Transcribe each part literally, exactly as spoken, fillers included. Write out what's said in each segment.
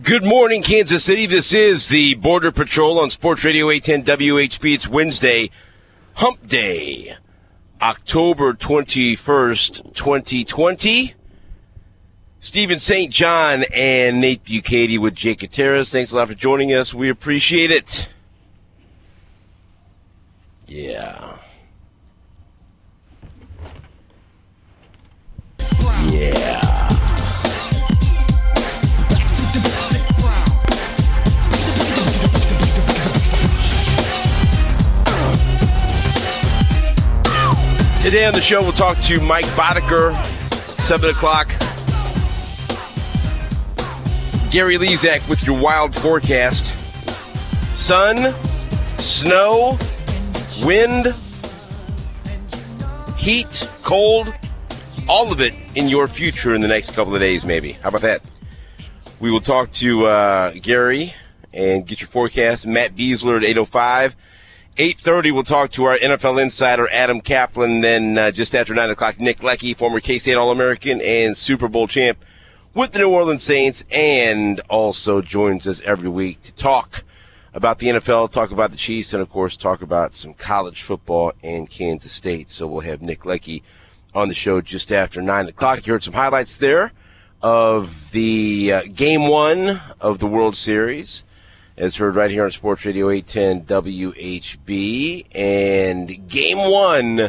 Good morning, Kansas City. This is the Border Patrol on Sports Radio eight ten W H B. It's Wednesday, Hump Day, October twenty-first, twenty twenty. Stephen Saint John and Nate Bukaty with Jake Gutierrez. Thanks a lot for joining us. We appreciate it. Yeah. Yeah. Today on the show, we'll talk to Mike Boddicker, seven o'clock. Gary Lezak with your wild forecast. Sun, snow, wind, heat, cold, all of it in your future in the next couple of days, maybe. How about that? We will talk to uh, Gary and get your forecast. Matt Beasler at eight oh five. eight thirty, we'll talk to our N F L insider, Adam Kaplan. Then uh, just after nine o'clock, Nick Leckey, former K-State All-American and Super Bowl champ with the New Orleans Saints, and also joins us every week to talk about the N F L, talk about the Chiefs, and, of course, talk about some college football and Kansas State. So we'll have Nick Leckey on the show just after nine o'clock. You heard some highlights there of the uh, game one of the World Series, as heard right here on Sports Radio eight ten W H B. And game one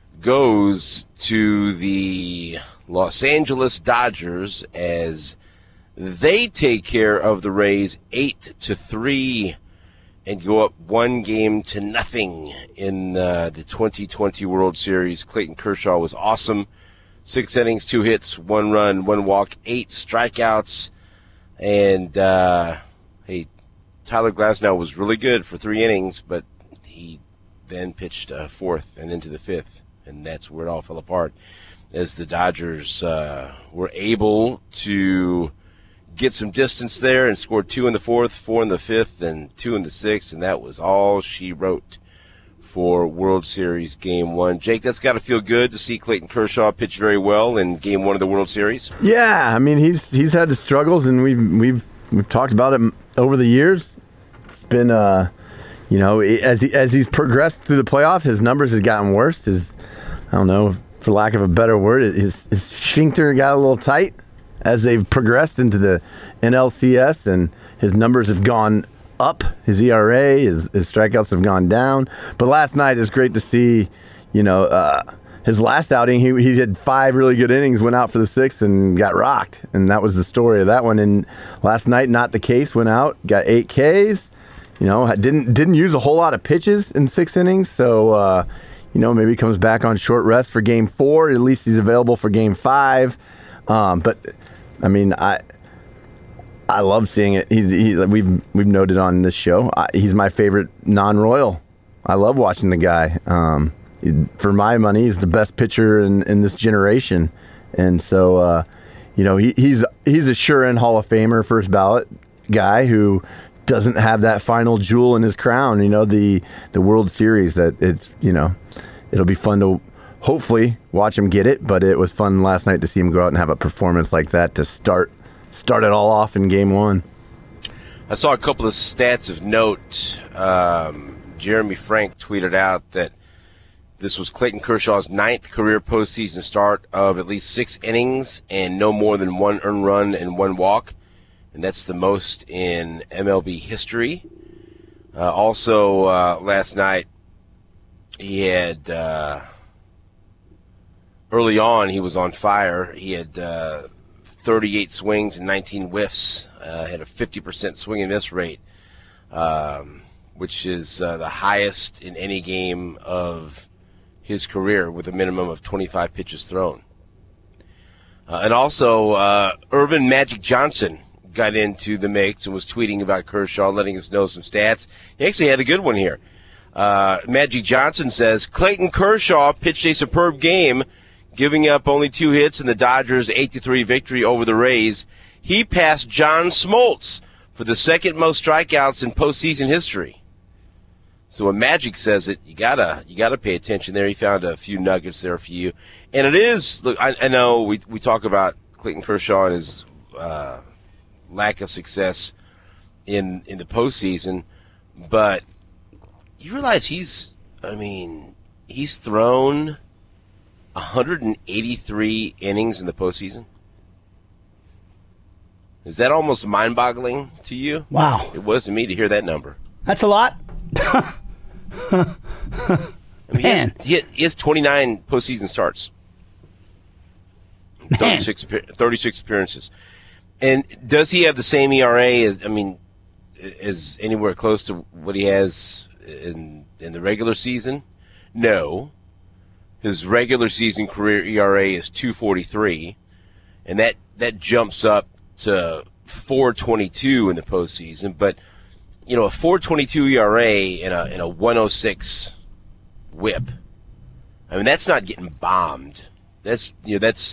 goes to the Los Angeles Dodgers as they take care of the Rays eight to three and go up one game to nothing in uh, the twenty twenty World Series. Clayton Kershaw was awesome. Six innings, two hits, one run, one walk, eight strikeouts. And, uh, hey, Tyler Glasnow was really good for three innings, but he then pitched uh, fourth and into the fifth, and that's where it all fell apart, as the Dodgers uh, were able to get some distance there and scored two in the fourth, four in the fifth, and two in the sixth, and that was all she wrote for World Series Game one. Jake, that's got to feel good to see Clayton Kershaw pitch very well in Game one of the World Series. Yeah, I mean, he's he's had his struggles, and we've we've we've talked about him over the years. It's been, uh, you know, as he, as he's progressed through the playoff, his numbers have gotten worse. His, I don't know, for lack of a better word, his, his sphincter got a little tight as they've progressed into the N L C S, and his numbers have gone up. His E R A, his, his strikeouts have gone down. But last night it's great to see, you know, uh, his last outing, he he had five really good innings, went out for the sixth and got rocked. And that was the story of that one. And last night, not the case, went out, got eight Ks. You know, didn't didn't use a whole lot of pitches in six innings. So, uh, you know, maybe he comes back on short rest for game four. At least he's available for game five. Um, but, I mean, I I love seeing it. He's, he, we've we've noted on this show, I, he's my favorite non-Royal. I love watching the guy. Um, he, for my money, he's the best pitcher in, in this generation. And so, uh, you know, he, he's he's a sure-in Hall of Famer, first ballot guy who doesn't have that final jewel in his crown, you know, the the World Series. That it's, you know, it'll be fun to hopefully watch him get it, but it was fun last night to see him go out and have a performance like that to start start it all off in game one. I saw a couple of stats of note. Um, Jeremy Frank tweeted out that this was Clayton Kershaw's ninth career postseason start of at least six innings and no more than one earned run and one walk. And that's the most in M L B history. Uh, also, uh, last night, he had, uh, early on, he was on fire. He had uh, thirty-eight swings and nineteen whiffs, uh, had a fifty percent swing and miss rate, um, which is uh, the highest in any game of his career with a minimum of twenty-five pitches thrown. Uh, and also, uh, Irvin Magic Johnson got into the mix and was tweeting about Kershaw, letting us know some stats. He actually had a good one here. Uh, Magic Johnson says, Clayton Kershaw pitched a superb game, giving up only two hits in the Dodgers' eight to three victory over the Rays. He passed John Smoltz for the second most strikeouts in postseason history. So when Magic says it, you gotta you gotta pay attention there. He found a few nuggets there for you, and it is. Look, I, I know we we talk about Clayton Kershaw and his uh, lack of success in in the postseason. But you realize he's, I mean, he's thrown one hundred eighty-three innings in the postseason. Is that almost mind-boggling to you? Wow. It was to me to hear that number. That's a lot. I mean, he, has, he, he has twenty-nine postseason starts. thirty-six, thirty-six appearances. And does he have the same E R A as, I mean, as anywhere close to what he has in in the regular season? No. His regular season career E R A is two forty-three, and that, that jumps up to four twenty-two in the postseason. But, you know, a four twenty-two E R A and a, and a one oh six whip, I mean, that's not getting bombed. That's, you know, that's,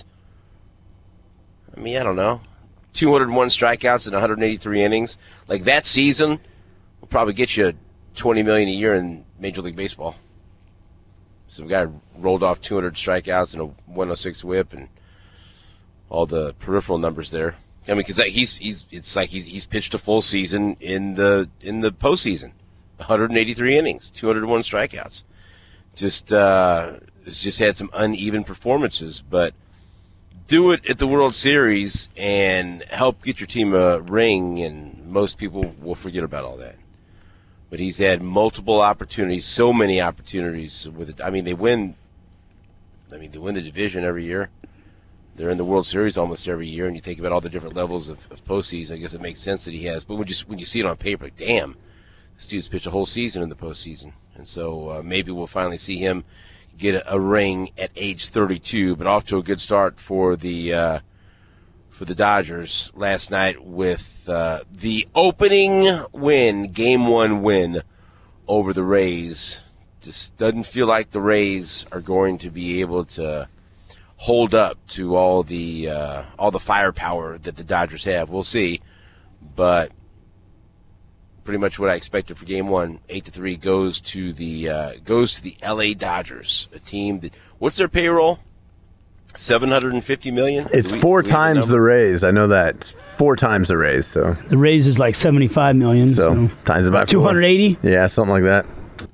I mean, I don't know, two hundred one strikeouts in one hundred eighty-three innings. Like, that season will probably get you twenty million dollars a year in Major League Baseball. Some guy rolled off two hundred strikeouts and a one oh six whip and all the peripheral numbers there. I mean, because he's he's it's like he's he's pitched a full season in the in the postseason, one hundred eighty-three innings, two hundred one strikeouts. Just uh, has just had some uneven performances, but do it at the World Series and help get your team a ring, and most people will forget about all that. But he's had multiple opportunities, so many opportunities with it. I mean, they win. I mean, they win the division every year. They're in the World Series almost every year, and you think about all the different levels of, of postseason. I guess it makes sense that he has. But when you when you see it on paper, like, damn, this dude's pitched a whole season in the postseason, and so uh, maybe we'll finally see him get a, a ring at age thirty-two. But off to a good start for the uh, for the Dodgers last night with uh, the opening win, game one win over the Rays. Just doesn't feel like the Rays are going to be able to hold up to all the uh, all the firepower that the Dodgers have. We'll see, but pretty much what I expected for Game One. Eight to three goes to the uh, goes to the L A Dodgers, a team that, what's their payroll? Seven hundred and fifty million. It's we, four times the, the Rays. I know that. It's four times the Rays. So the Rays is like seventy-five million. So, so. times about two hundred eighty. Yeah, something like that.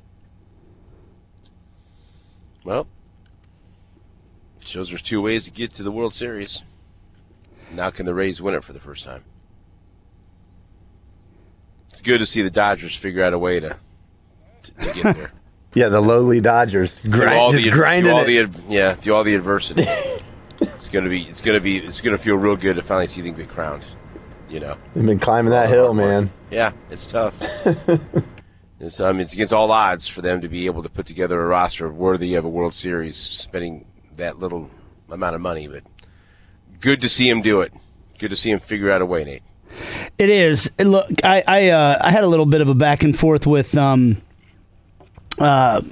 Well, shows there's two ways to get to the World Series. Now can the Rays win it for the first time? It's good to see the Dodgers figure out a way to to, to get there. Yeah, the lowly Dodgers grind, all just the, grinding all it. The, yeah, through all the adversity. it's gonna be, it's gonna be, it's gonna feel real good to finally see them get crowned. You know, they've been climbing that hill, man. Yeah, it's tough. It's, I mean, it's against all odds for them to be able to put together a roster worthy of a World Series, spending that little amount of money. But good to see him do it. Good to see him figure out a way, Nate. It is. Look, I I, uh, I had a little bit of a back and forth with um uh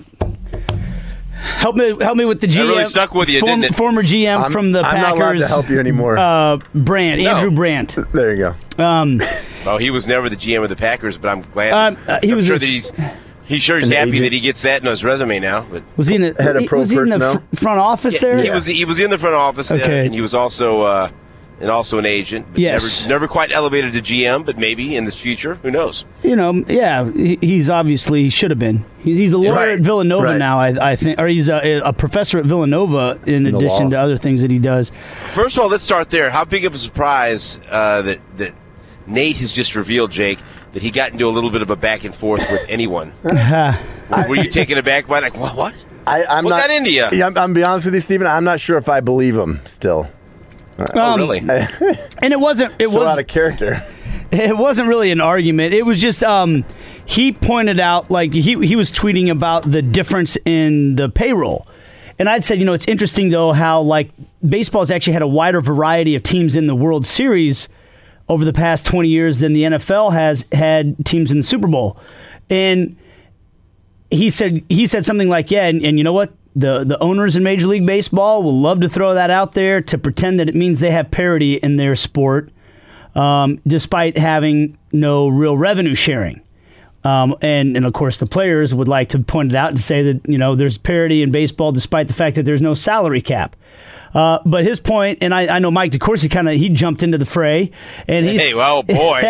help me help me with the G M. I really stuck with you, form, didn't it? Former G M I'm, from the I'm Packers. I'm not allowed to help you anymore. Uh, Brandt, no. Andrew Brandt. There you go. Um, well, he was never the G M of the Packers, but I'm glad. Um, uh, he I'm was sure a, that he's. He's sure he's happy agent. that he gets that in his resume now. But was he in the, Head of pro was he in the personnel? fr- front office yeah, there? He was. He was in the front office, Okay. uh, and he was also uh, and also an agent. But Yes. Never, never quite elevated to G M, but maybe in the future, who knows? You know, yeah, he, he's obviously he should have been. He, he's a lawyer Right. at Villanova Right. now, I, I think, or he's a, a professor at Villanova in In the addition law. to other things that he does. First of all, let's start there. How big of a surprise uh, that that Nate has just revealed, Jake, that he got into a little bit of a back and forth with anyone. Were you taken aback by like what? What? I, I'm What not, got into you? Yeah, I'm, I'm be honest with you, Stephen. I'm not sure if I believe him still. Oh, Um, really? And it wasn't. It So was out of character. It wasn't really an argument. It was just um, he pointed out, like, he he was tweeting about the difference in the payroll. And I'd said, you know, it's interesting, though, how, like, baseball's actually had a wider variety of teams in the World Series over the past twenty years than the N F L has had teams in the Super Bowl. And he said he said something like, yeah, and, and you know what? The the owners in Major League Baseball will love to throw that out there to pretend that it means they have parity in their sport, um, despite having no real revenue sharing. Um, and, and, of course, the players would like to point it out and say that, you know, there's parity in baseball despite the fact that there's no salary cap. Uh, but his point, and I, I know Mike DeCourcy kind of he jumped into the fray, and he's hey, well, boy.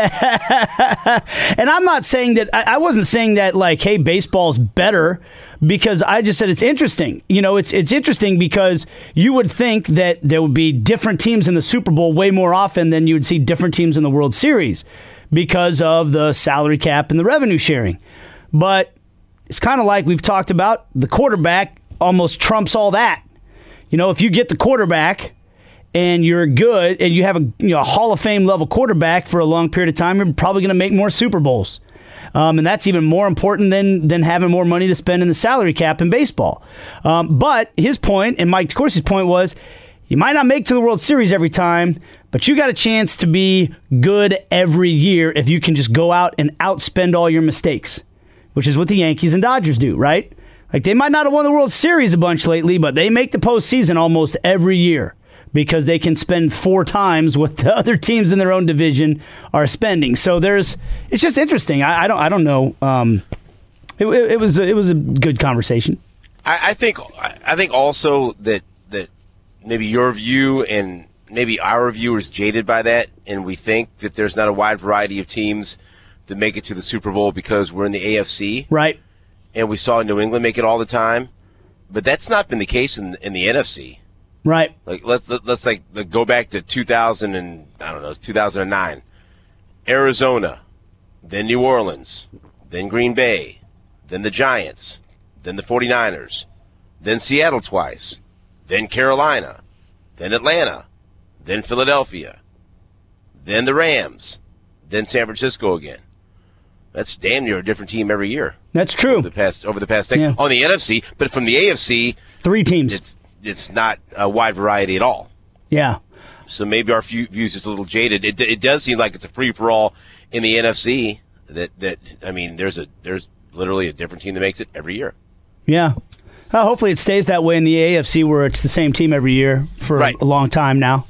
And I'm not saying that I, I wasn't saying that like, hey, baseball's better, because I just said it's interesting. You know, it's it's interesting because you would think that there would be different teams in the Super Bowl way more often than you would see different teams in the World Series because of the salary cap and the revenue sharing. But it's kind of like we've talked about, the quarterback almost trumps all that. You know, if you get the quarterback and you're good and you have a, you know, a Hall of Fame level quarterback for a long period of time, you're probably going to make more Super Bowls. Um, and that's even more important than than having more money to spend in the salary cap in baseball. Um, but his point, and Mike DeCourcy's point, was you might not make to the World Series every time, but you got a chance to be good every year if you can just go out and outspend all your mistakes, which is what the Yankees and Dodgers do, right? Like, they might not have won the World Series a bunch lately, but they make the postseason almost every year because they can spend four times what the other teams in their own division are spending. So there's, it's just interesting. I, I don't, I don't know. Um, it, it, it was, it was a good conversation. I, I think, I think also that that maybe your view and maybe our view is jaded by that, and we think that there's not a wide variety of teams that make it to the Super Bowl because we're in the A F C, right? And we saw New England make it all the time, but that's not been the case in in the N F C. Right. Like let's let, let's like go back to two thousand and I don't know two thousand nine, Arizona, then New Orleans, then Green Bay, then the Giants, then the forty-niners, then Seattle twice, then Carolina, then Atlanta, then Philadelphia, then the Rams, then San Francisco again. That's damn near a different team every year. That's true. Over the past over the past ten, yeah. on the N F C, but from the A F C, three teams. It's it's not a wide variety at all. Yeah. So maybe our view is just a little jaded. It it does seem like it's a free for all in the N F C. That that I mean, there's a there's literally a different team that makes it every year. Yeah. Well, hopefully it stays that way in the A F C, where it's the same team every year for right. a long time now.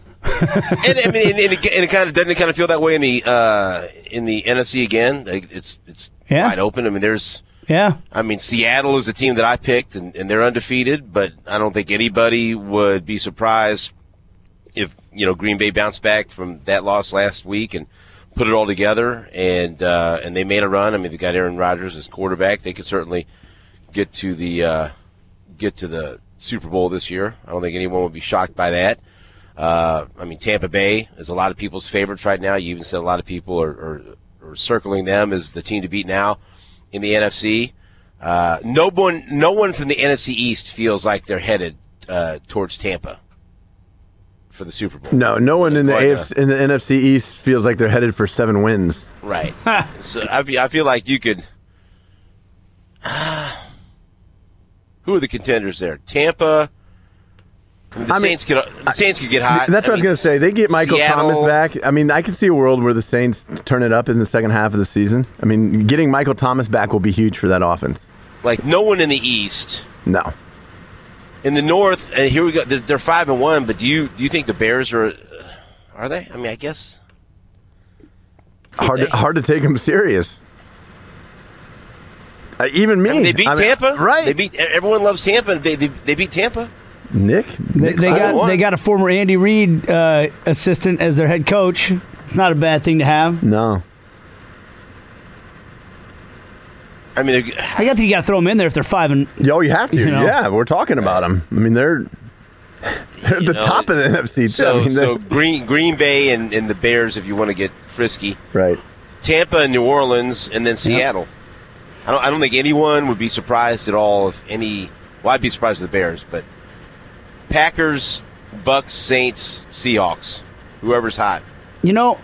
and I mean, and it, and it kind of doesn't it kind of feel that way in the uh, in the N F C again. Like it's it's yeah. wide open. I mean, there's yeah. I mean, Seattle is a team that I picked, and, and they're undefeated. But I don't think anybody would be surprised if you know Green Bay bounced back from that loss last week and put it all together, and uh, and they made a run. I mean, they got Aaron Rodgers as quarterback. They could certainly get to the uh, get to the Super Bowl this year. I don't think anyone would be shocked by that. Uh, I mean, Tampa Bay is a lot of people's favorites right now. You even said a lot of people are, are, are circling them as the team to beat now in the N F C. Uh, no one, no one from the N F C East feels like they're headed uh, towards Tampa for the Super Bowl. No, no one in the But, A F C, in the N F C East feels like they're headed for seven wins. Right. So I feel, I feel like you could. Uh, who are the contenders there? Tampa. I mean, the, I mean, Saints could, the Saints could get hot. That's what I, mean, I was going to say. They get Michael Seattle, Thomas back. I mean, I can see a world where the Saints turn it up in the second half of the season. I mean, getting Michael Thomas back will be huge for that offense. Like, no one in the East. No. In the North, and here we go. They're, they're five and one. But do you do you think the Bears are? Uh, are they? I mean, I guess. Hard they? to, hard to take them serious. Uh, even me. I mean, they beat I mean, Tampa, right? They beat. Everyone loves Tampa. They they, they beat Tampa. Nick, They, Nick they got won. they got a former Andy Reid uh, assistant as their head coach. It's not a bad thing to have. No. I mean, I got to you got to throw them in there if they're five and. Yo, you have to. You know? Yeah, we're talking about them. I mean, they're they're at the know, top of the N F C too. So I mean, so Green Green Bay and, and the Bears, if you want to get frisky. right. Tampa and New Orleans, and then Seattle. I don't I don't think anyone would be surprised at all if any. Well, I'd be surprised with the Bears, but Packers, Bucks, Saints, Seahawks, whoever's hot. You know,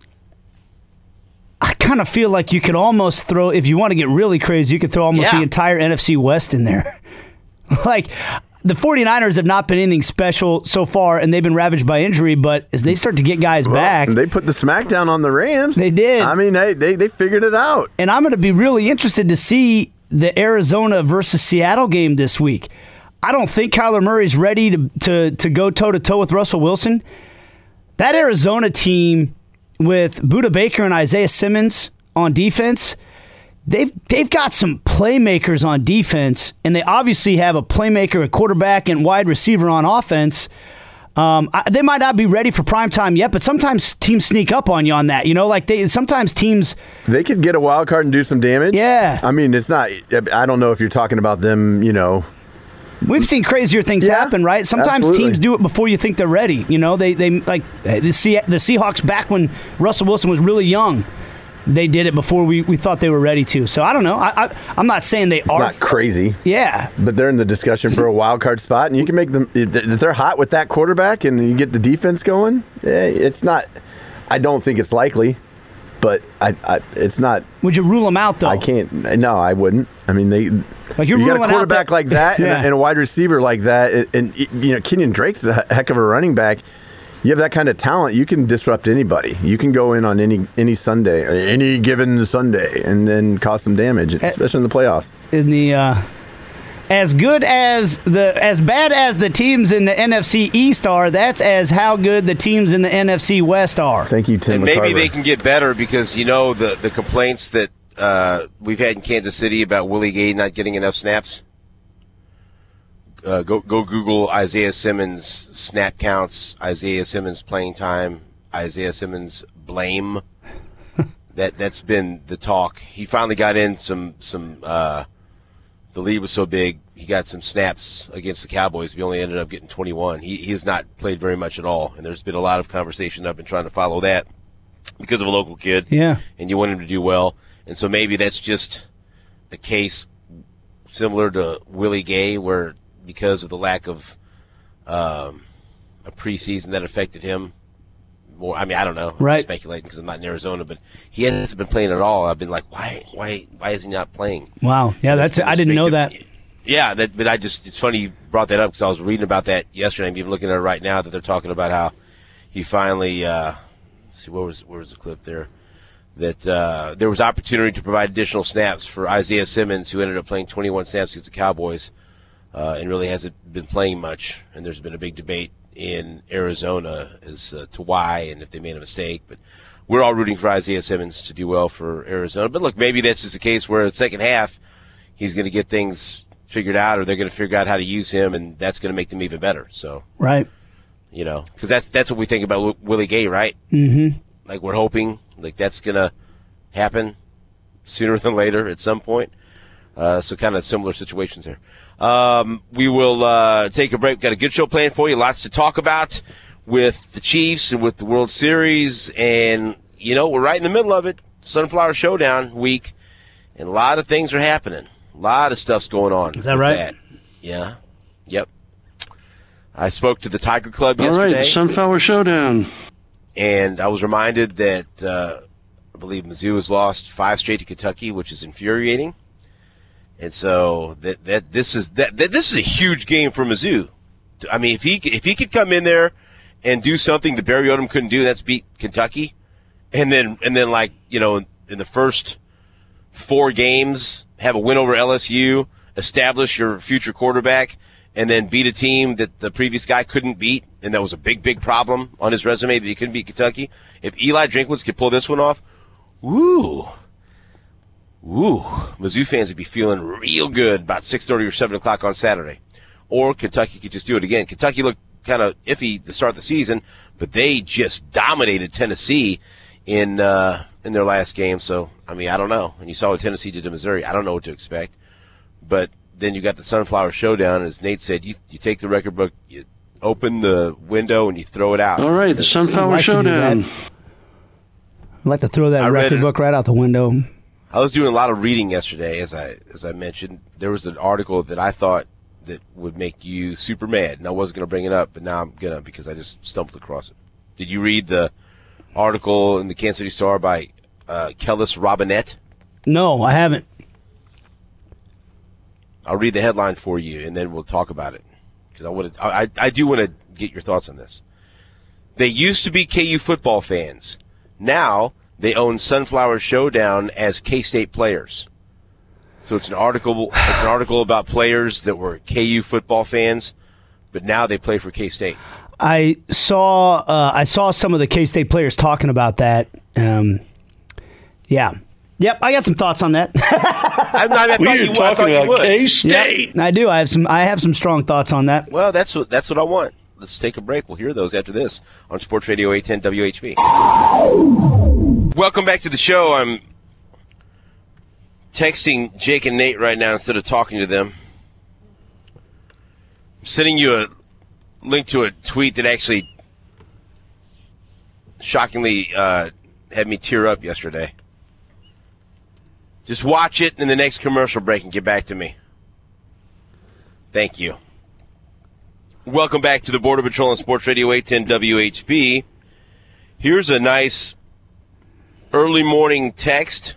I kind of feel like you could almost throw, if you want to get really crazy, you could throw almost Yeah. the entire N F C West in there. Like, the forty-niners have not been anything special so far, and they've been ravaged by injury, but as they start to get guys Well, back, they put the smackdown on the Rams. They did. I mean, they they, they figured it out. and I'm going to be really interested to see the Arizona versus Seattle game this week. I don't think Kyler Murray's ready to to to go toe-to-toe with Russell Wilson. That Arizona team with Budda Baker and Isaiah Simmons on defense, they've they've got some playmakers on defense, and they obviously have a playmaker, a quarterback, and wide receiver on offense. Um, I, they might not be ready for prime time yet, but sometimes teams sneak up on you on that. You know, like they sometimes teams they could get a wild card and do some damage. Yeah, I mean, it's not. I don't know if you're talking about them. You know, we've seen crazier things yeah, happen, right? Sometimes absolutely. teams do it before you think they're ready. You know, they they like the Se- the Seahawks back when Russell Wilson was really young. They did it before we, we thought they were ready to. So I don't know. I, I I'm not saying they it's are not crazy. Yeah, but they're in the discussion for a wild card spot, and you can make them. If they're hot with that quarterback, and you get the defense going. Eh, it's not. I don't think it's likely, but I, I it's not. Would you rule them out though? I can't. No, I wouldn't. I mean, they. Like you're you got a ruling out quarterback that- like that, Yeah. and, a, and a wide receiver like that, and, and you know Kenyon Drake's a heck of a running back. You have that kind of talent, you can disrupt anybody. You can go in on any any Sunday, or any given Sunday, and then cause some damage, especially in the playoffs. In the uh, as good as the as bad as the teams in the N F C East are, that's as how good the teams in the N F C West are. Thank you, Tim. And maybe McCarver. they can get better because you know the the complaints that uh, we've had in Kansas City about Willie Gay not getting enough snaps. Uh, go go Google Isaiah Simmons snap counts, Isaiah Simmons playing time, Isaiah Simmons blame. that that's been the talk. He finally got in some some. Uh, the lead was so big, he got some snaps against the Cowboys. He only ended up getting twenty-one. He he has not played very much at all, and there's been a lot of conversation. I've been trying to follow that because of a local kid. Yeah, and you want him to do well, and so maybe that's just a case similar to Willie Gay, where because of the lack of um, a preseason that affected him more. I mean, I don't know. I'm right. speculating because I'm not in Arizona, but he hasn't been playing at all. I've been like, why, why, why is he not playing? Wow. Yeah, that's. I didn't know that. Yeah, that, but I just, it's funny you brought that up because I was reading about that yesterday. I'm even looking at it right now that they're talking about how he finally, uh, let's see, where was, where was the clip there? That uh, there was opportunity to provide additional snaps for Isaiah Simmons, who ended up playing twenty-one snaps against the Cowboys. Uh, and really hasn't been playing much, and there's been a big debate in Arizona as uh, to why and if they made a mistake. But we're all rooting for Isaiah Simmons to do well for Arizona. But look, maybe that's just the case where the second half he's going to get things figured out, or they're going to figure out how to use him, and that's going to make them even better. So, right, you know, because that's that's what we think about w- Willie Gay, right? Mm-hmm. Like we're hoping like that's going to happen sooner than later at some point. Uh, so kind of similar situations here. Um, we will uh, take a break. Got a good show planned for you. Lots to talk about with the Chiefs and with the World Series. And, you know, we're right in the middle of it. Sunflower Showdown week. And a lot of things are happening. A lot of stuff's going on. Is that right? That. Yeah. Yep. I spoke to the Tiger Club All yesterday. right, the Sunflower Showdown. And I was reminded that uh, I believe Mizzou has lost five straight to Kentucky, which is infuriating. And so that that this is that, that this is a huge game for Mizzou. I mean, if he if he could come in there and do something that Barry Odom couldn't do, that's beat Kentucky, and then and then like you know in the first four games have a win over L S U, establish your future quarterback, and then beat a team that the previous guy couldn't beat, and that was a big big problem on his resume that he couldn't beat Kentucky. If Eli Drinkwitz could pull this one off, woo. Ooh, Mizzou fans would be feeling real good about six thirty or seven o'clock on Saturday. Or Kentucky could just do it again. Kentucky looked kind of iffy to start the season, but they just dominated Tennessee in uh, in their last game. So, I mean, I don't know. And you saw what Tennessee did to Missouri. I don't know what to expect. But then you got the Sunflower Showdown. As Nate said, you, you take the record book, you open the window, and you throw it out. All right, the Sunflower like Showdown. I'd like to throw that I read record it. book right out the window. I was doing a lot of reading yesterday, as I as I mentioned. There was an article that I thought that would make you super mad, and I wasn't going to bring it up, but now I'm going to because I just stumbled across it. Did you read the article in the Kansas City Star by uh, Kellis Robinette? No, I haven't. I'll read the headline for you, and then we'll talk about it because I want to. I I do want to get your thoughts on this. They used to be K U football fans. Now they own Sunflower Showdown as K-State players. So it's an article. It's an article about players that were K U football fans, but now they play for K-State. I saw. Uh, I saw some of the K-State players talking about that. Um, yeah, Yep, I got some thoughts on that. I, I, I We thought are you, I talking thought you about would. K-State. I do. I have some. I have some strong thoughts on that. Well, that's what that's what I want. Let's take a break. We'll hear those after this on Sports Radio eight ten W H B. Welcome back to the show. I'm texting Jake and Nate right now instead of talking to them. I'm sending you a link to a tweet that actually shockingly uh, had me tear up yesterday. Just watch it in the next commercial break and get back to me. Thank you. Welcome back to the Border Patrol on Sports Radio eight ten W H B. Here's a nice early morning text.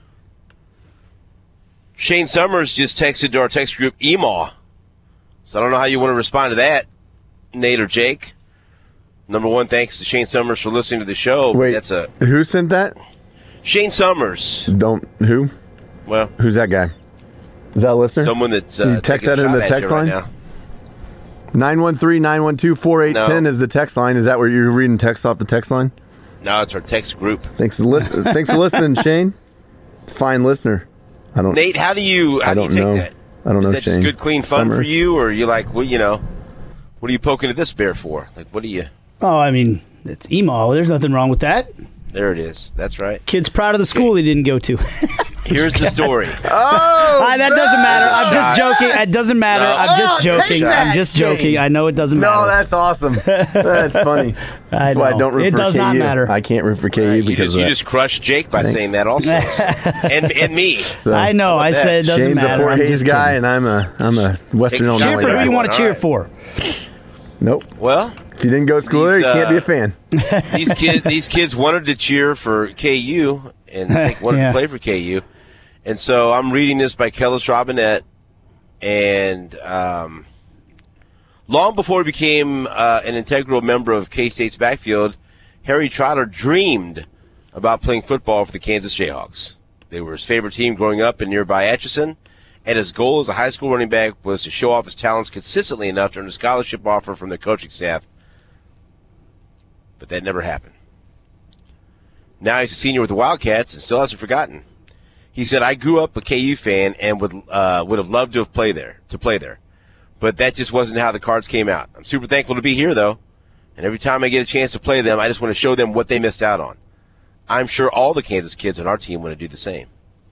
Shane Summers just texted to our text group, E M A W. So I don't know how you want to respond to that, Nate or Jake. Number one, thanks to Shane Summers for listening to the show. Wait, That's a who sent that? Shane Summers. Don't who? Well, Who's that guy? Is that a listener? someone that's uh, You text taking that a in shot the at text you right line? now. nine one three, nine one two, four eight one zero No. is the text line. Is that where you're reading text off the text line? No, it's our text group. Thanks for, listen- thanks for listening, Shane. Fine listener. I don't. Nate, how do you how I do you don't take know. that? I don't Is know, that Shane. just good, clean fun for Summers. you, or are you like, well, you know, what are you poking at this bear for? Like, what are you? Oh, I mean, it's E M A W. There's nothing wrong with that. There it is. That's right. Kid's proud of the school he didn't go to. Here's the story. Oh, Ah, that doesn't matter. I'm just joking. It doesn't matter. No. I'm just Oh, joking. take that, I'm just Shane. joking. I know it doesn't no, matter. that's awesome. That's funny. I That's why I know. don't root It for does K U. not matter. I can't root for K U you because just, of you that. just crushed Jake by Thanks. saying that also, and and me. So, I know. I that? said it doesn't Shane's matter. a Fort I'm Hayes just guy, kidding. and I'm a I'm a Western Cheer Illinois Cheer for guy. who you want to All cheer right. for. Nope. Well, If you didn't go to school there, These, you can't be uh, a fan. these kids these kids wanted to cheer for K U and they wanted Yeah. to play for K U, and so I'm reading this by Kellis Robinette, and um, long before he became uh, an integral member of K-State's backfield, Harry Trotter dreamed about playing football for the Kansas Jayhawks. They were his favorite team growing up in nearby Atchison, and his goal as a high school running back was to show off his talents consistently enough to earn a scholarship offer from the coaching staff. But that never happened. Now he's a senior with the Wildcats and still hasn't forgotten. He said, "I grew up a K U fan and would uh, would have loved to have played there, to play there, but that just wasn't how the cards came out. I'm super thankful to be here, though, and every time I get a chance to play them, I just want to show them what they missed out on. I'm sure all the Kansas kids on our team want to do the same."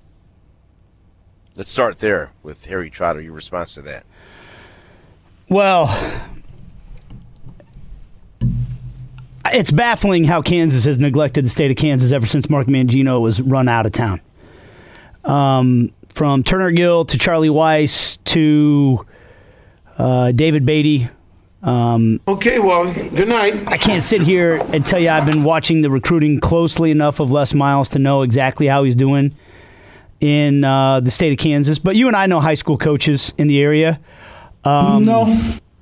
Let's start there with Harry Trotter. Your response to that? Well, it's baffling how Kansas has neglected the state of Kansas ever since Mark Mangino was run out of town. Um, from Turner Gill to Charlie Weiss to uh, David Beatty. Um, Okay, well, good night. I can't sit here and tell you I've been watching the recruiting closely enough of Les Miles to know exactly how he's doing in uh, the state of Kansas. But you and I know high school coaches in the area. Um, No.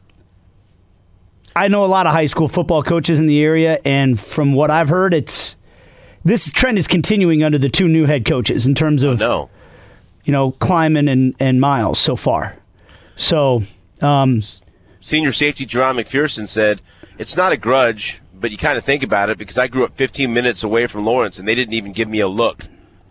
I know a lot of high school football coaches in the area, and from what I've heard, it's this trend is continuing under the two new head coaches in terms of No. you know Kleiman and, and Miles so far. So um, Senior safety Jerron McPherson said, "It's not a grudge, but you kind of think about it because I grew up fifteen minutes away from Lawrence, and they didn't even give me a look."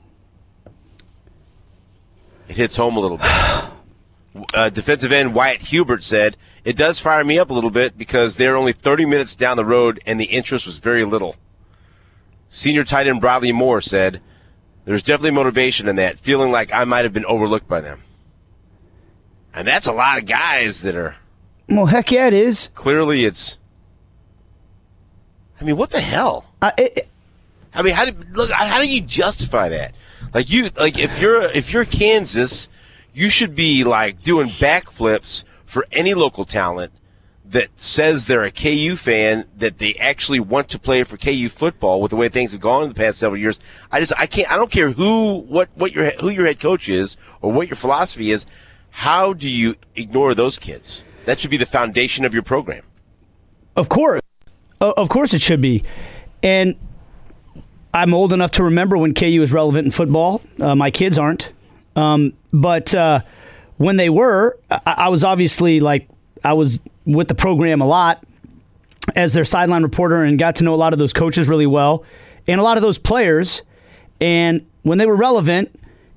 It hits home a little bit. Uh, defensive end Wyatt Hubert said, "It does fire me up a little bit because they're only thirty minutes down the road and the interest was very little." Senior tight end Bradley Moore said, "There's definitely motivation in that, feeling like I might have been overlooked by them." And that's a lot of guys that are well, heck yeah, it is. clearly it's. I mean, what the hell? Uh, it, I mean, how do look? How do you justify that? Like you, like if you're if you're Kansas, you should be like doing backflips for any local talent that says they're a K U fan, that they actually want to play for K U football with the way things have gone in the past several years. I just I can't. I don't care who what what your who your head coach is or what your philosophy is. How do you ignore those kids? That should be the foundation of your program. Of course. O- Of course it should be. And I'm old enough to remember when K U was relevant in football. Uh, my kids aren't. Um, but uh, when they were, I-, I was obviously like, I was with the program a lot as their sideline reporter and got to know a lot of those coaches really well and a lot of those players. And when they were relevant,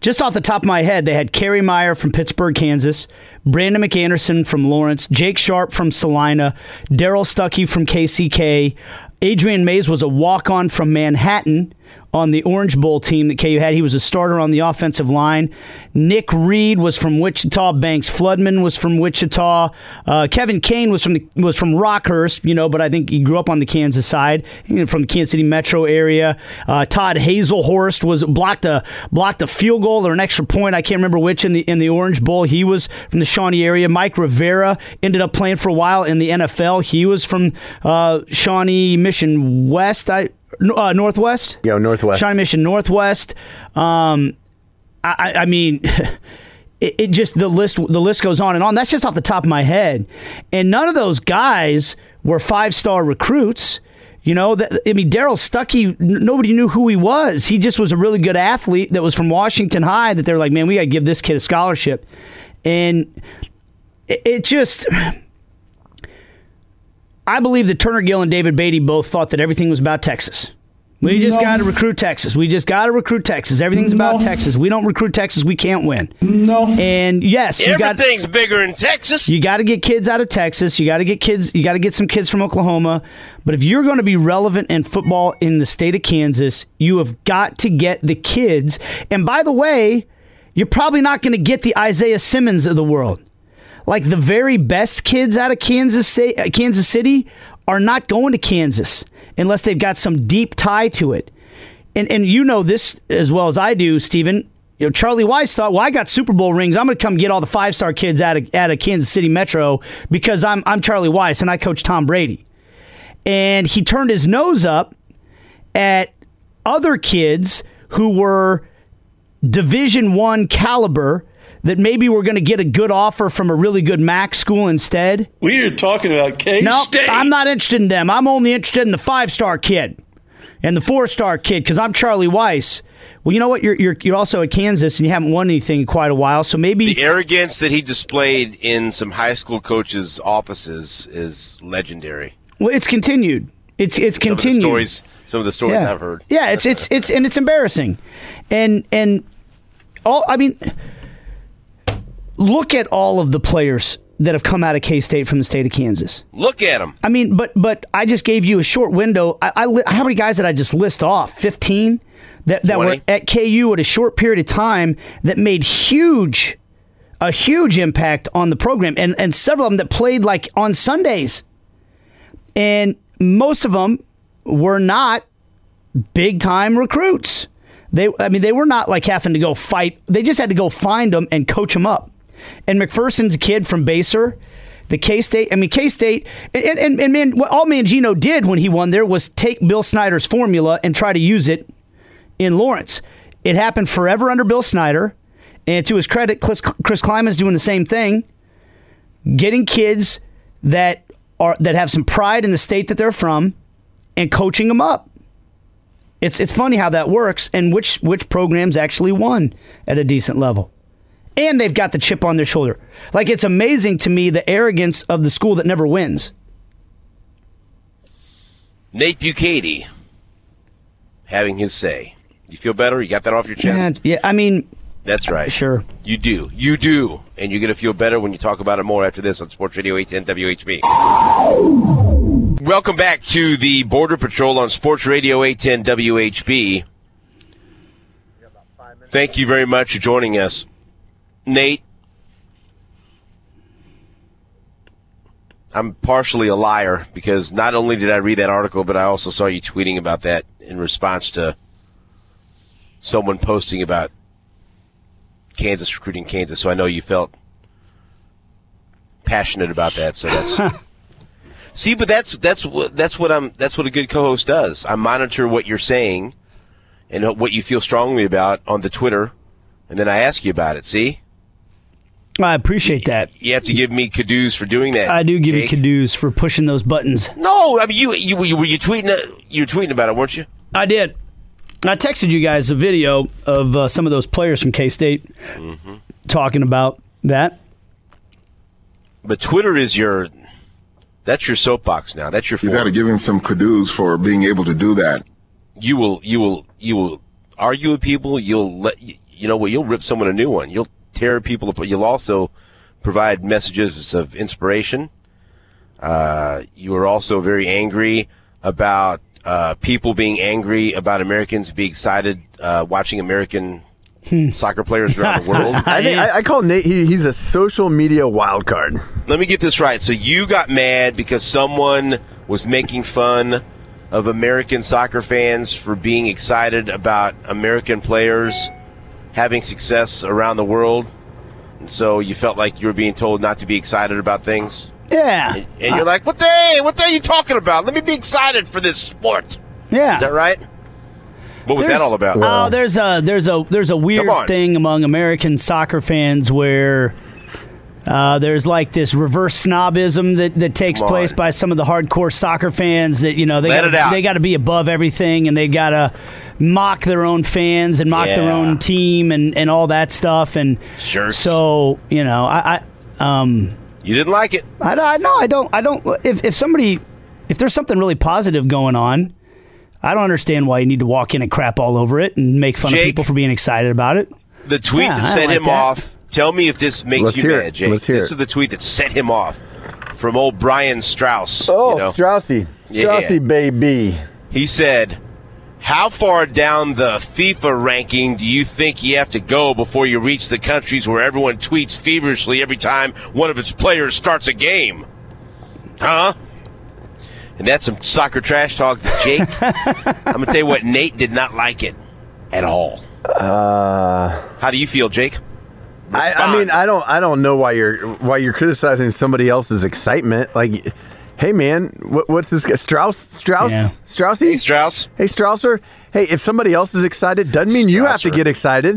just off the top of my head, they had Kerry Meyer from Pittsburgh, Kansas, Brandon McAnderson from Lawrence, Jake Sharp from Salina, Daryl Stuckey from K C K, Adrian Mays was a walk-on from Manhattan on the Orange Bowl team that K U had. He was a starter on the offensive line. Nick Reed was from Wichita. Banks Floodman was from Wichita. Uh, Kevin Kane was from the, was from Rockhurst, you know, but I think he grew up on the Kansas side, you know, from the Kansas City metro area. Uh, Todd Hazelhorst was blocked a blocked a field goal or an extra point. I can't remember which in the in the Orange Bowl. He was from the Shawnee area. Mike Rivera ended up playing for a while in the N F L. He was from uh, Shawnee Mission West. I. Uh, Northwest? Yeah, Northwest. Shawnee Mission Northwest. Um, I, I mean, it, it just the list the list goes on and on. That's just off the top of my head, and none of those guys were five star recruits. You know, that, I mean, Daryl Stuckey, nobody knew who he was. He just was a really good athlete that was from Washington High. That they're like, man, we got to give this kid a scholarship, and it, it just. I believe that Turner Gill and David Beatty both thought that everything was about Texas. We just No. got to recruit Texas. We just got to recruit Texas. Everything's about No. Texas. We don't recruit Texas, we can't win. No. And yes, you got Everything's bigger in Texas. you got to get kids out of Texas. You got to get kids. You got to get some kids from Oklahoma. But if you're going to be relevant in football in the state of Kansas, you have got to get the kids. And by the way, you're probably not going to get the Isaiah Simmons of the world. Like the very best kids out of Kansas State, uh, Kansas City are not going to Kansas unless they've got some deep tie to it. And and you know this as well as I do, Stephen. You know, Charlie Weiss thought, well, I got Super Bowl rings. I'm going to come get all the five-star kids out of out of Kansas City Metro because I'm I'm Charlie Weiss and I coach Tom Brady. And he turned his nose up at other kids who were Division One caliber that maybe we're going to get a good offer from a really good M A C school instead. We are talking about K-State. No, I'm not interested in them. I'm only interested in the five-star kid and the four-star kid because I'm Charlie Weiss. Well, you know what? You're, you're you're also at Kansas and you haven't won anything in quite a while, so maybe The arrogance that he displayed in some high school coaches' offices is legendary. well, it's continued. It's it's Some of the continued. stories, some of the stories yeah. I've heard. Yeah, it's it's it's and it's embarrassing, and and all I mean. Look at all of the players that have come out of K-State from the state of Kansas. Look at him. I mean, but but I just gave you a short window. I, I li- how many guys did I just list off? fifteen that that were twenty at K U at a short period of time that made huge, a huge impact on the program, and and several of them that played like on Sundays, and most of them were not big time recruits. They, I mean, they were not like having to go fight. They just had to go find them and coach them up. And McPherson's a kid from Baser. The K-State, I mean, K-State, and, and, and man, what all Mangino did when he won there was take Bill Snyder's formula and try to use it in Lawrence. It happened forever under Bill Snyder. And to his credit, Chris, Chris Kleiman's doing the same thing, getting kids that are that have some pride in the state that they're from and coaching them up. It's it's funny how that works and which which programs actually won at a decent level. And they've got the chip on their shoulder. Like, it's amazing to me the arrogance of the school that never wins. Nate Bukaty having his say. You feel better? You got that off your chest? And, yeah, I mean, That's right. sure. You do. You do. And you're going to feel better when you talk about it more after this on Sports Radio eight ten W H B. Welcome back to the Border Patrol on Sports Radio eight ten W H B. Thank you very much for joining us. Nate, I'm partially a liar because not only did I read that article, but I also saw you tweeting about that in response to someone posting about Kansas recruiting Kansas. So I know you felt passionate about that. So that's see, but that's that's what that's what I'm that's what a good co-host does. I monitor what you're saying and what you feel strongly about on the Twitter, and then I ask you about it. See. I appreciate that. You have to give me kudos for doing that. I do give Jake. you kudos for pushing those buttons. No, I mean you. You, you were you tweeting? that- You were tweeting about it, weren't you? I did. I texted you guys a video of uh, some of those players from K-State Mm-hmm. talking about that. But Twitter is your. That's your soapbox now. That's your. You got to forum. give him some kudos for being able to do that. You will. You will. You will argue with people. You'll let. you know what? You'll rip someone a new one. You'll tear people apart. You'll also provide messages of inspiration. Uh, you are also very angry about uh, people being angry about Americans being excited uh, watching American soccer players around the world. I, think, I, I call Nate, he, he's a social media wild card. Let me get this right. So you got mad because someone was making fun of American soccer fans for being excited about American players having success around the world. And so you felt like you were being told not to be excited about things. Yeah. And, and you're like, what the hell? What the hell are you talking about? Let me be excited for this sport. Yeah. Is that right? What was There's- that all about? Oh, there's a there's a there's a Come on. weird thing among American soccer fans where uh, there's like this reverse snobism that, that takes Come place on. by some of the hardcore soccer fans that you know they Let it gotta, out. they got to be above everything and they got to mock their own fans and mock their Yeah. own team and, and all that stuff and Shirts. so you know I, I um You didn't like it. I, I no I don't I don't if if somebody if there's something really positive going on. I don't understand why you need to walk in and crap all over it and make fun Jake? of people for being excited about it. The tweet Yeah, that I set like him that. off. Tell me if this makes Let's you hear mad, it. Jake. Let's hear this it. is the tweet that set him off from old Brian Strauss. Oh, you know? Straussy. Yeah. Straussy, baby. He said, how far down the FIFA ranking do you think you have to go before you reach the countries where everyone tweets feverishly every time one of its players starts a game? Huh? And that's some soccer trash talk that Jake. I'm going to tell you what, Nate did not like it at all. Uh, How do you feel, Jake? I, I Respond. mean, I don't, I don't know why you're, why you're criticizing somebody else's excitement. Like, hey, man, what, what's this guy? Strauss, Strauss, Yeah. Straussy? Hey, Strauss. Hey, Strausser. Hey, if somebody else is excited, doesn't mean you have to Strausser. get excited,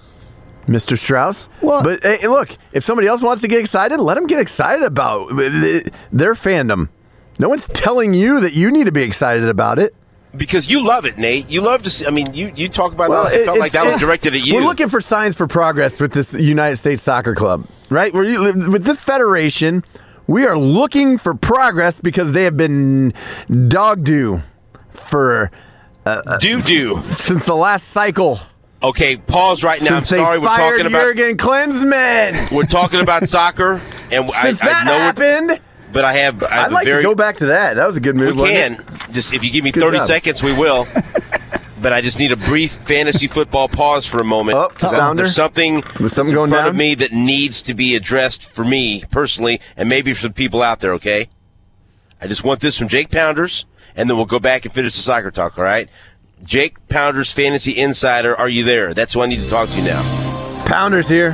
Mister Strauss. Well- but hey, look, if somebody else wants to get excited, let them get excited about their fandom. No one's telling you that you need to be excited about it. Because you love it, Nate. You love to see. I mean, you, you talk about Well, that. It, it- felt like it's- that was it- directed at you. We're looking for signs for progress with this United States Soccer Club, right? Where you, with this federation, we are looking for progress because they have been dog do for Do do. since the last cycle. Okay, pause right now. I'm Since sorry. they We're fired talking about Jurgen Klinsmann. we're talking about soccer, and Since I, that I know, we're- happened, but I have. I have I'd a like very, to go back to that. That was a good move. We wasn't can. it? Just if you give me Good thirty job. seconds, we will. But I just need a brief fantasy football pause for a moment. Oh, 'cause sounder. There's something Was something in going front of down? me that needs to be addressed for me personally, and maybe for the people out there. Okay. I just want this from Jake Pounders, and then we'll go back and finish the soccer talk. All right. Jake Pounders, Fantasy Insider, are you there? That's who I need to talk to now. Pounders here.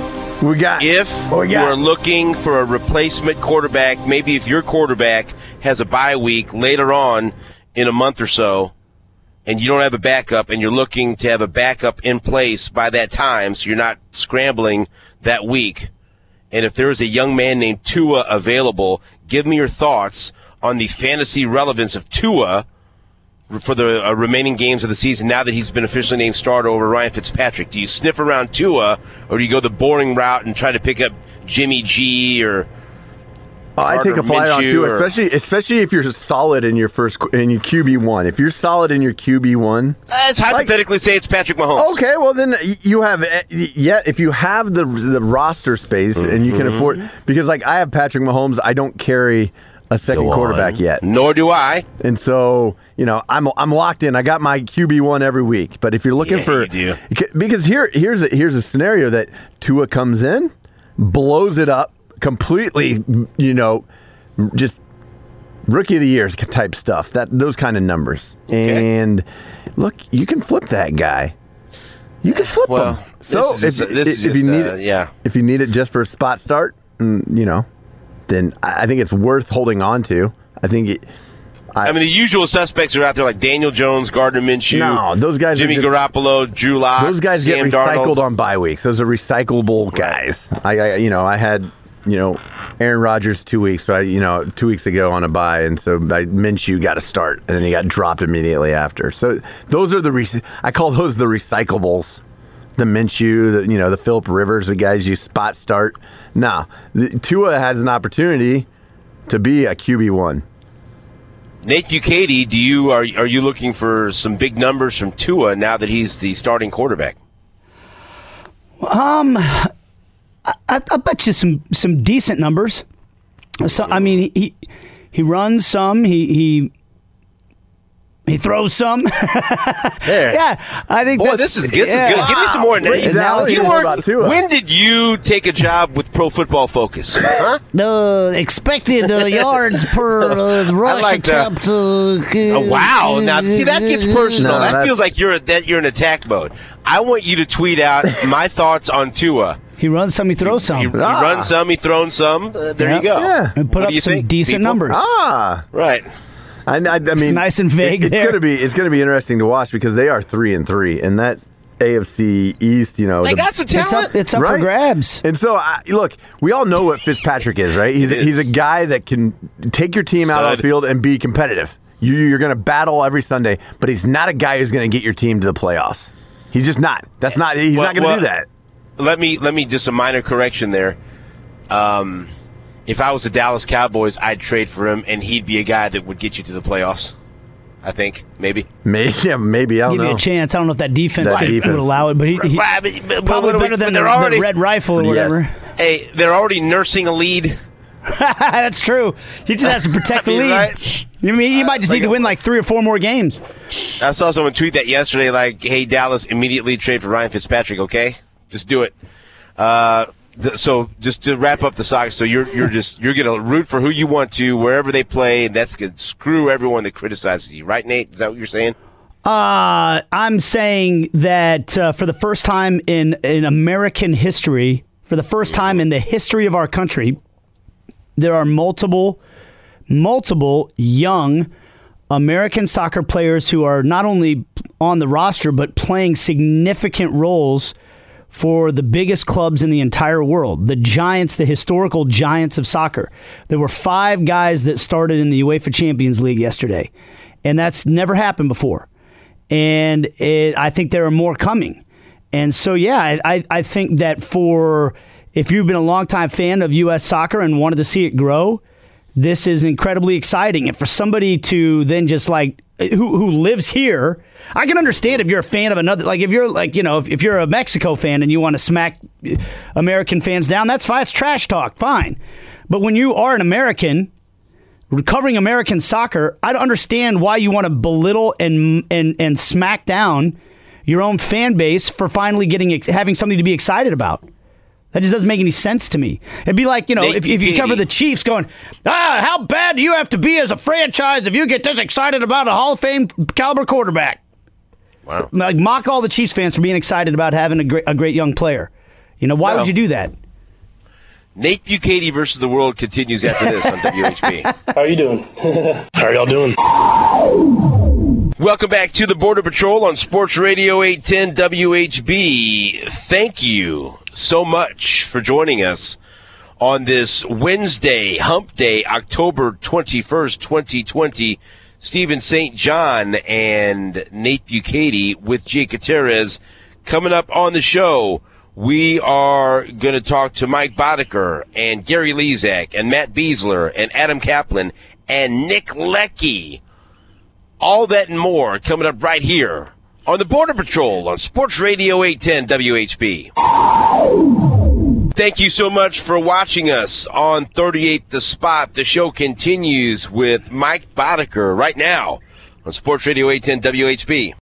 We got. If What we you got? are looking for a replacement quarterback, maybe if your quarterback has a bye week later on in a month or so, and you don't have a backup, and you're looking to have a backup in place by that time, so you're not scrambling that week, and if there is a young man named Tua available, give me your thoughts on the fantasy relevance of Tua for the uh, remaining games of the season now that he's been officially named starter over Ryan Fitzpatrick. Do you sniff around Tua, or do you go the boring route and try to pick up Jimmy G or Oh, I take Gardner a flight on Minshew too, or- especially especially if you're solid in your first qu- in your Q B one. If you're solid in your Q B one, let's hypothetically say it's Patrick Mahomes. okay, well then y- you have eh, yeah. If you have the the roster space and you can Mm-hmm. afford, because like I have Patrick Mahomes, I don't carry a second Go on. quarterback yet, Nor do I. and so you know I'm I'm locked in. I got my Q B one every week. But if you're looking Yeah, for, you do. because here here's a, here's a scenario that Tua comes in, blows it up completely, you know. Just rookie of the year type stuff. That those kind of numbers. Okay. And look, you can flip that guy. You can flip Well, him. So this is if, just- this is if you just, need uh, it, yeah. if you need it just for a spot start, mm, you know, then I I think it's worth holding on to. I think it. I mean, the usual suspects are out there like Daniel Jones, Gardner Minshew, No, those guys are Jimmy just- Garoppolo, Drew Lock, Those guys Sam get recycled Darnold. on bye weeks. Those are recyclable guys. I, I, you know, I had, you know, Aaron Rodgers two weeks. So I, you know, two weeks ago on a bye, and so I, Minshew got a start, and then he got dropped immediately after. So those are the re- I call those the recyclables. The Minshew, the you know, the Phillip Rivers, the guys you spot start. Now, the, Tua has an opportunity to be a Q B one. Nate Bukaty, do you are are you looking for some big numbers from Tua now that he's the starting quarterback? Um, I, I bet you some some decent numbers. So I mean, he he runs some. He he. He throws some. There. Yeah, I think Boy, that's, this is this yeah. is good. Give me some more. Break You down were- here about Tua. when did you take a job with Pro Football Focus? Huh? The expected uh, yards per uh, rush like the- attempt. Uh, Oh, wow! Now, see, that gets personal. No, that that's- feels like you're that you're in attack mode. I want you to tweet out my thoughts on Tua. He runs some, he throws He, some. he Ah. runs some, he thrown some. Uh, there Yep. you go. Yeah. And put What up do you some think, decent people? numbers. Ah, Right. I, I, I mean, nice and vague it- it's there. gonna be it's gonna be interesting to watch because they are three and three, and that A F C East, you know, They the- got some It's talent. up, it's up for Right. grabs. And so, I, look, we all know what Fitzpatrick is, right? He's a, It he's a is. guy that can take your team out on Stud. the field and be competitive. You, you're going to battle every Sunday, but he's not a guy who's going to get your team to the playoffs. He's just not. That's not. He's Well- not going to well, do that. Let me let me just a minor correction there. Um, if I was the Dallas Cowboys, I'd trade for him, and he'd be a guy that would get you to the playoffs. I think maybe. Maybe, yeah, maybe I don't Give you know. a chance. I don't know if that defense, That could, defense. would allow it, but he, he Well, I mean, but- probably but- better but than the, they're the already- red rifle or Yes. whatever. Hey, they're already nursing a lead. That's true. He just has to protect I the mean, lead. right? You mean he might just like need to a- win like three or four more games. I saw someone tweet that yesterday, like, "Hey, Dallas, immediately trade for Ryan Fitzpatrick, okay? Just do it." Uh, th- so, just to wrap up the Sox, so you're you're just you're gonna root for who you want to wherever they play, and that's gonna screw everyone that criticizes you, right, Nate? Is that what you're saying? Uh, I'm saying that uh, for the first time in, in American history, for the first time in the history of our country, there are multiple, multiple young American soccer players who are not only on the roster, but playing significant roles for the biggest clubs in the entire world, the giants, the historical giants of soccer. There were five guys that started in the UEFA Champions League yesterday, and that's never happened before. And it, I think there are more coming. And so, yeah, I, I think that for if you've been a longtime fan of U S soccer and wanted to see it grow, this is incredibly exciting. And for somebody to then just like who who lives here, I can understand if you're a fan of another, like if you're like, you know, if, if you're a Mexico fan and you want to smack American fans down, that's fine. It's trash talk, fine. But when you are an American covering American soccer, I don't understand why you want to belittle and and and smack down your own fan base for finally getting having something to be excited about. That just doesn't make any sense to me. It'd be like, you know, Nate, if, if you you- cover the Chiefs going, ah, how bad do you have to be as a franchise if you get this excited about a Hall of Fame caliber quarterback? Wow. Like, mock all the Chiefs fans for being excited about having a great, a great young player. You know, why Well, would you do that? Nate Bukaty versus the world continues after this on W H B. How you doing? How are y'all doing? Welcome back to the Border Patrol on Sports Radio eight ten W H B. Thank you so much for joining us on this Wednesday, Hump Day, October twenty-first, twenty twenty. Stephen Saint John and Nate Bukaty with Jake Gutierrez coming up on the show. We are going to talk to Mike Boddicker and Gary Lezak and Matt Beasler and Adam Kaplan and Nick Leckie. All that and more coming up right here on the Border Patrol on Sports Radio eight ten W H B. Thank you so much for watching us on thirty-eight The Spot. The show continues with Mike Boddicker right now on Sports Radio eight ten W H B.